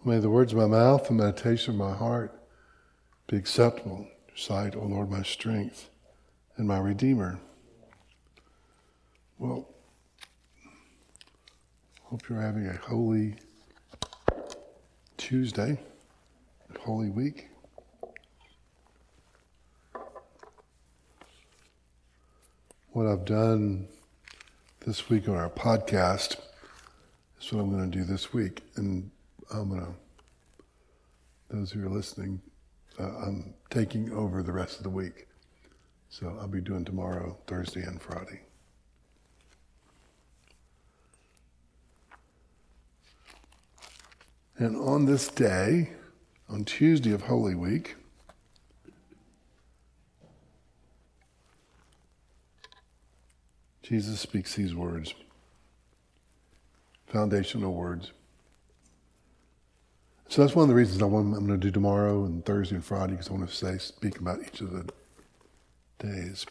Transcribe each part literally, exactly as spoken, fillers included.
May the words of my mouth and meditation of my heart be acceptable in your sight, O Lord, my strength and my Redeemer. Well, hope you're having a holy Tuesday, a holy week. What I've done this week on our podcast is what I'm going to do this week. And I'm going to, those who are listening, uh, I'm taking over the rest of the week. So I'll be doing tomorrow, Thursday, and Friday. And on this day, on Tuesday of Holy Week, Jesus speaks these words, foundational words. So that's one of the reasons I want, I'm going to do tomorrow and Thursday and Friday, because I want to say, speak about each of the days.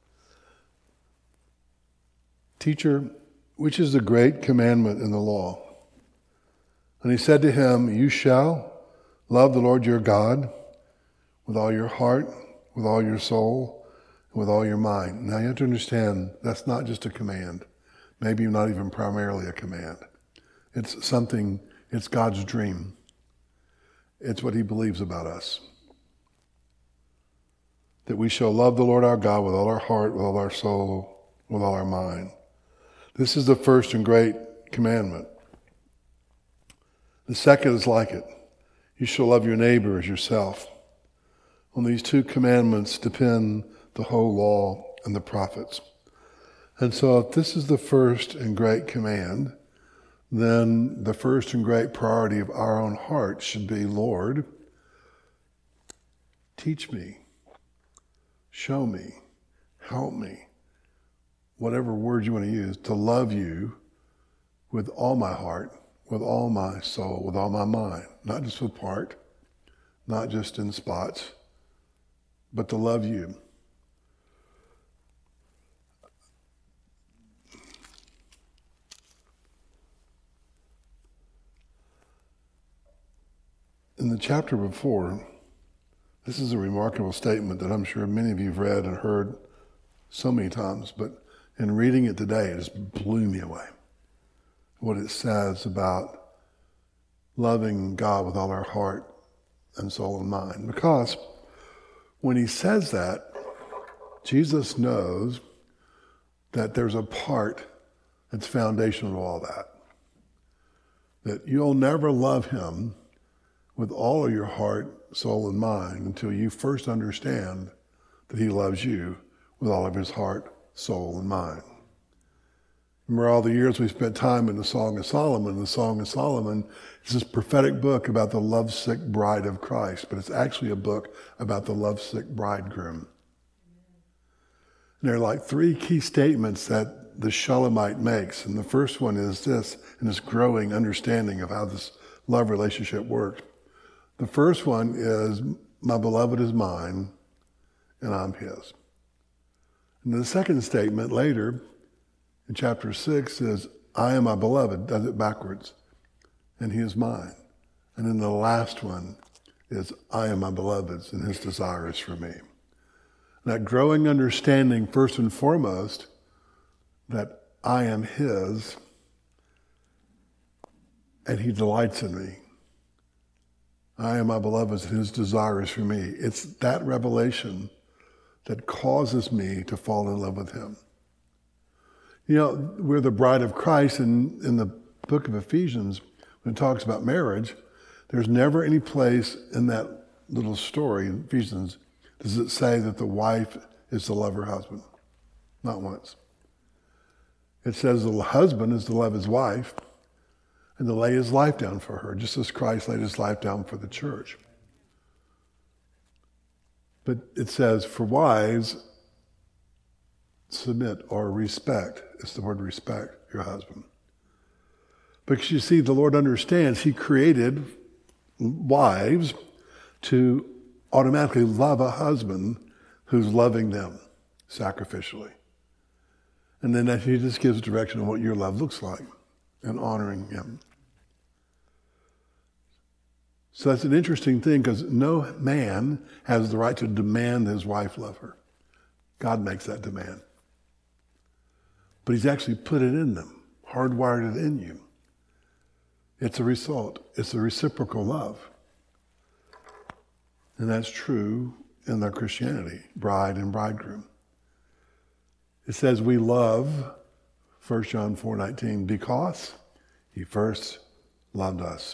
Teacher, which is the great commandment in the law? And he said to him, you shall love the Lord your God with all your heart, with all your soul, and with all your mind. Now you have to understand, that's not just a command. Maybe not even primarily a command. It's something, it's God's dream. It's what he believes about us. That we shall love the Lord our God with all our heart, with all our soul, with all our mind. This is the first and great commandment. The second is like it. You shall love your neighbor as yourself. On these two commandments depend the whole law and the prophets. And so if this is the first and great command, then the first and great priority of our own heart should be, Lord, teach me, show me, help me, whatever word you want to use, to love you with all my heart, with all my soul, with all my mind, not just with part, not just in spots, but to love you. In the chapter before, this is a remarkable statement that I'm sure many of you have read and heard so many times, but in reading it today, it just blew me away. What it says about loving God with all our heart and soul and mind. Because when he says that, Jesus knows that there's a part that's foundational to all that. That you'll never love him with all of your heart, soul, and mind until you first understand that he loves you with all of his heart, soul, and mind. Remember all the years we spent time in the Song of Solomon. The Song of Solomon is this prophetic book about the lovesick bride of Christ, but it's actually a book about the lovesick bridegroom. And there are like three key statements that the Shulamite makes. And the first one is this, in this growing understanding of how this love relationship works. The first one is, my beloved is mine, and I'm his. And the second statement later, in chapter six, is, I am my beloved, does it backwards, and he is mine. And then the last one is, I am my beloved's, and his desire is for me. And that growing understanding, first and foremost, that I am his, and he delights in me. I am my beloved's, and his desire is for me. It's that revelation that causes me to fall in love with him. You know, we're the bride of Christ, and in the book of Ephesians, when it talks about marriage, there's never any place in that little story in Ephesians does it say that the wife is to love her husband. Not once. It says the husband is to love his wife, and to lay his life down for her, just as Christ laid his life down for the church. But it says, for wives, submit or respect. It's the word respect, your husband. Because you see, the Lord understands he created wives to automatically love a husband who's loving them sacrificially. And then that he just gives direction on what your love looks like and honoring him. So that's an interesting thing because no man has the right to demand his wife love her. God makes that demand. But he's actually put it in them, hardwired it in you. It's a result. It's a reciprocal love. And that's true in their Christianity, bride and bridegroom. It says we love, First John four nineteen, because he first loved us.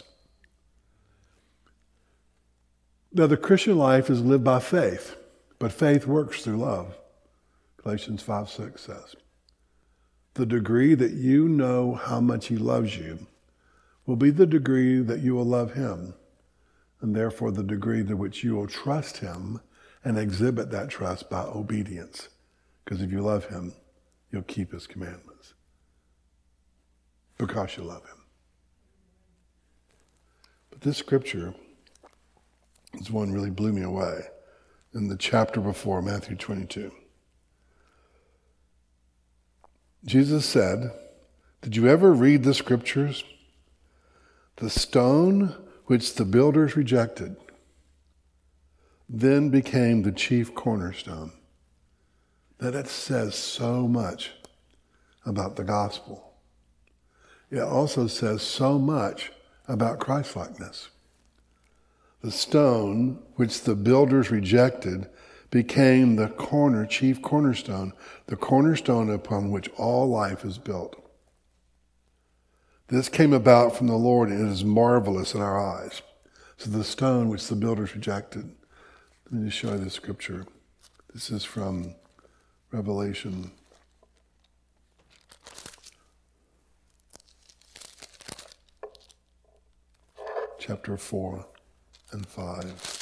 Now the Christian life is lived by faith, but faith works through love. Galatians five six says, the degree that you know how much he loves you will be the degree that you will love him, and therefore the degree to which you will trust him and exhibit that trust by obedience. Because if you love him, you'll keep his commandments. Because you love him. But this scripture is one really blew me away. In the chapter before, Matthew twenty-two. Jesus said, did you ever read the scriptures? The stone which the builders rejected then became the chief cornerstone. Now that says so much about the gospel. It also says so much about Christ-likeness. The stone which the builders rejected became the corner, chief cornerstone, the cornerstone upon which all life is built. This came about from the Lord, and it is marvelous in our eyes. So the stone which the builders rejected. Let me just show you the scripture. This is from Revelation. Chapter four and five.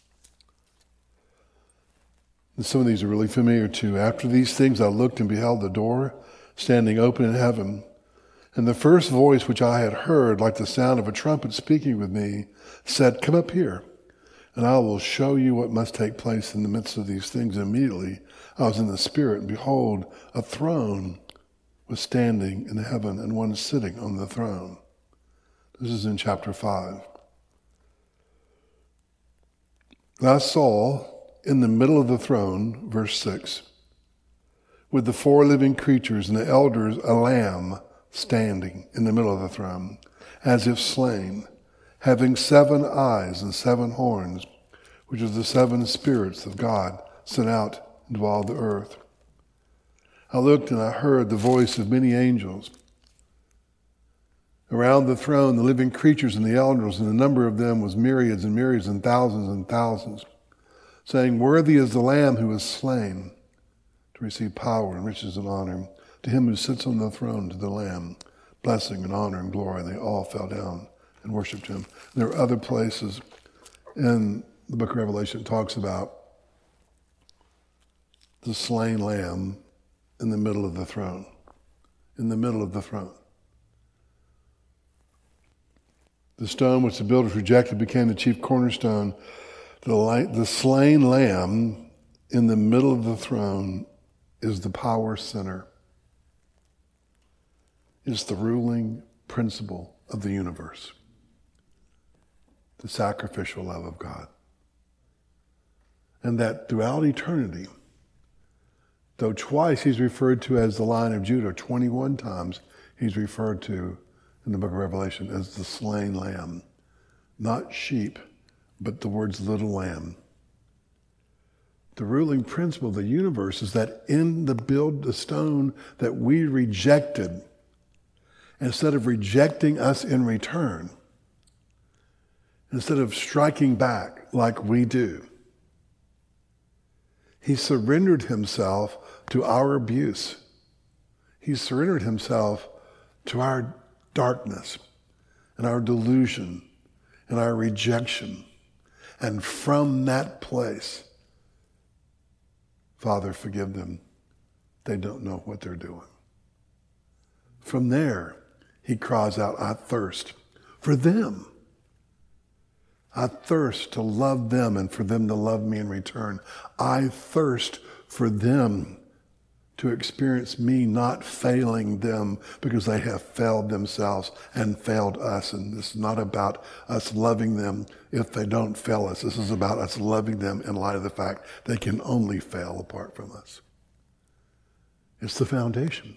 And some of these are really familiar too. After these things I looked and beheld the door standing open in heaven. And the first voice which I had heard, like the sound of a trumpet speaking with me, said, come up here, and I will show you what must take place in the midst of these things. And immediately I was in the Spirit, and behold, a throne was standing in heaven, and one sitting on the throne. This is in chapter five. And I saw in the middle of the throne, verse six, with the four living creatures and the elders, a lamb standing in the middle of the throne, as if slain, having seven eyes and seven horns, which are the seven spirits of God sent out into all the earth. I looked and I heard the voice of many angels. Around the throne, the living creatures and the elders, and the number of them was myriads and myriads and thousands and thousands, saying, worthy is the Lamb who was slain to receive power and riches and honor. To him who sits on the throne, to the Lamb, blessing and honor and glory. And they all fell down and worshipped him. There are other places in the book of Revelation that talks about the slain Lamb in the middle of the throne. In the middle of the throne. The stone which the builders rejected became the chief cornerstone. The, light, the slain Lamb in the middle of the throne is the power center. Is the ruling principle of the universe. The sacrificial love of God. And that throughout eternity, though twice he's referred to as the Lion of Judah, twenty-one times he's referred to in the book of Revelation as the slain lamb. Not sheep, but the words little lamb. The ruling principle of the universe is that in the build, the stone that we rejected, instead of rejecting us in return, instead of striking back like we do, he surrendered himself to our abuse. He surrendered himself to our darkness and our delusion and our rejection. And from that place, Father, forgive them. They don't know what they're doing. From there, he cries out, I thirst for them. I thirst to love them and for them to love me in return. I thirst for them to experience me not failing them because they have failed themselves and failed us. And this is not about us loving them if they don't fail us. This is about us loving them in light of the fact they can only fail apart from us. It's the foundation.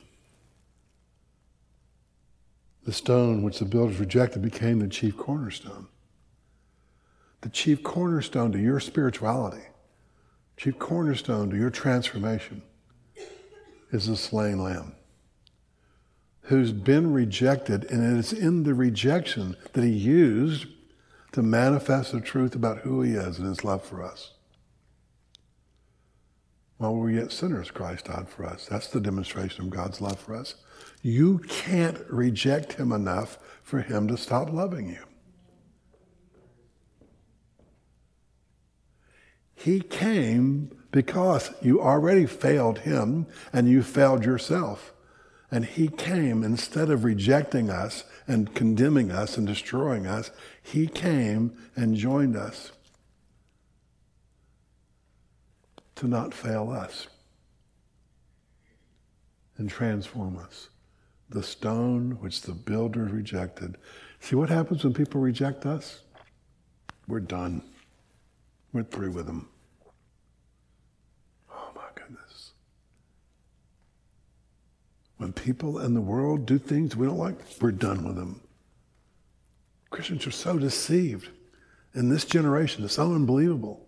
The stone which the builders rejected became the chief cornerstone. The chief cornerstone to your spirituality, chief cornerstone to your transformation, is the slain lamb who's been rejected, and it is in the rejection that he used to manifest the truth about who he is and his love for us. While we were yet sinners, Christ died for us. That's the demonstration of God's love for us. You can't reject him enough for him to stop loving you. He came because you already failed him and you failed yourself. And he came, instead of rejecting us and condemning us and destroying us, he came and joined us to not fail us and transform us. The stone which the builders rejected. See what happens when people reject us? We're done. We're through with them. Oh my goodness. When people in the world do things we don't like, we're done with them. Christians are so deceived in this generation. It's so unbelievable.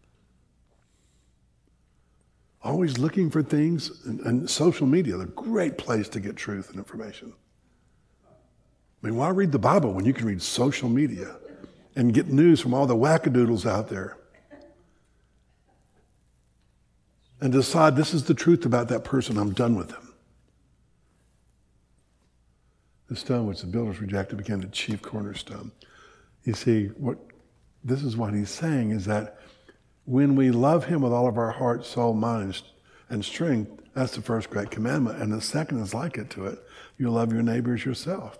Always looking for things, and, and social media, the great place to get truth and information. I mean, why read the Bible when you can read social media and get news from all the wackadoodles out there and decide this is the truth about that person, I'm done with them. The stone which the builders rejected became the chief cornerstone. You see, what this is what he's saying is that when we love him with all of our heart, soul, mind, and strength, that's the first great commandment. And the second is like it to it. You love your neighbors yourself.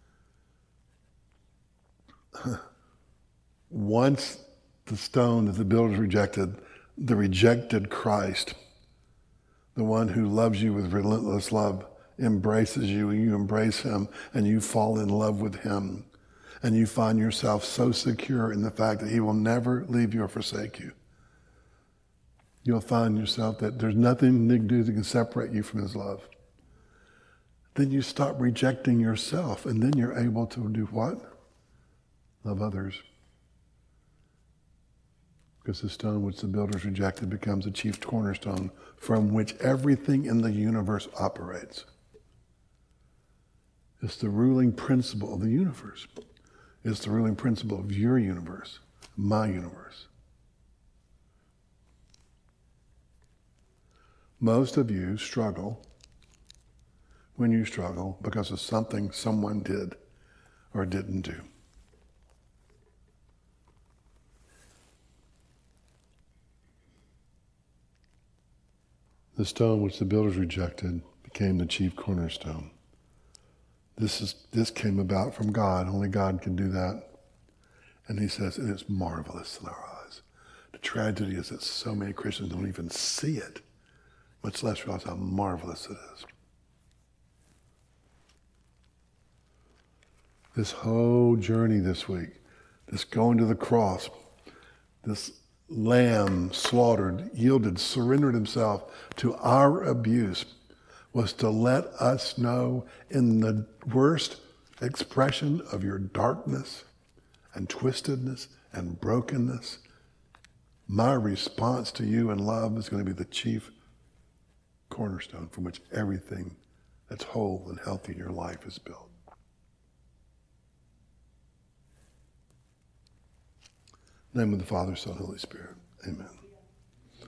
Once the stone that the builders rejected, the rejected Christ, the one who loves you with relentless love, embraces you, and you embrace him, and you fall in love with him, and you find yourself so secure in the fact that he will never leave you or forsake you. You'll find yourself that there's nothing you can do that can separate you from his love. Then you stop rejecting yourself, and then you're able to do what? Love others. Because the stone which the builders rejected becomes the chief cornerstone from which everything in the universe operates. It's the ruling principle of the universe. It's the ruling principle of your universe, my universe. Most of you struggle when you struggle because of something someone did or didn't do. The stone which the builders rejected became the chief cornerstone. This is this came about from God. Only God can do that. And he says, and it's marvelous in our eyes. The tragedy is that so many Christians don't even see it, much less realize how marvelous it is. This whole journey this week, this going to the cross, this lamb slaughtered, yielded, surrendered himself to our abuse, was to let us know in the worst expression of your darkness and twistedness and brokenness, my response to you in love is going to be the chief cornerstone from which everything that's whole and healthy in your life is built. In the name of the Father, Son, Holy Spirit. Amen.